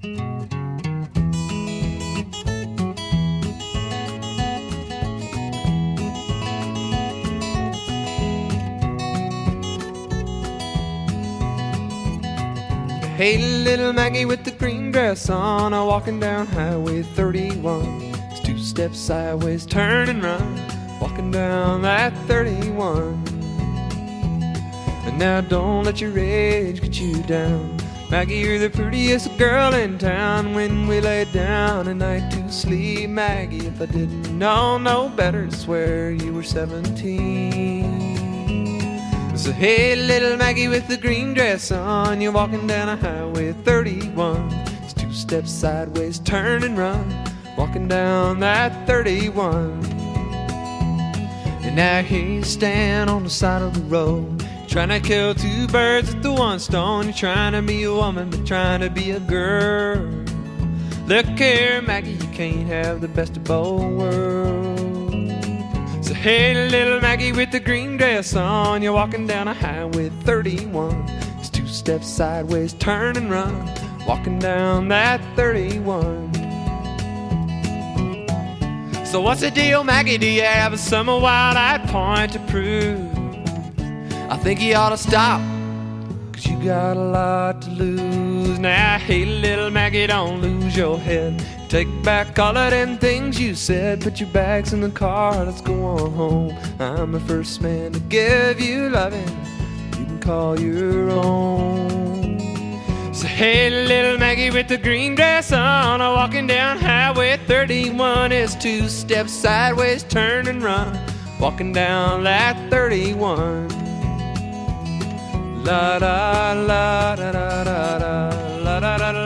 Hey, little Maggie with the green dress on, a walking down Highway 31. It's 2 steps sideways, turn and run, walking down that 31. And now don't let your age get you down. Maggie, you're the prettiest girl in town. When we lay down at night to sleep, Maggie, if I didn't know no better, I'd swear you were 17. So hey, little Maggie with the green dress on, you're walking down a Highway 31. It's 2 steps sideways, turn and run, walking down that 31. And now here you stand on the side of the road, trying to kill 2 birds with the 1 stone. You're trying to be a woman, but trying to be a girl. Look here, Maggie, you can't have the best of both worlds. So hey, little Maggie with the green dress on, you're walking down a Highway 31. It's 2 steps sideways, turn and run, walking down that 31. So what's the deal, Maggie? Do you have a summer wild-eyed point to prove? I think you ought to stop, 'cause you got a lot to lose. Now, hey, little Maggie, don't lose your head. Take back all of them things you said. Put your bags in the car, let's go on home. I'm the first man to give you loving you can call your own. So hey, little Maggie with the green dress on, a walking down Highway 31. Is 2 steps sideways, turn and run, walking down that 31. La da la da da da da la da da.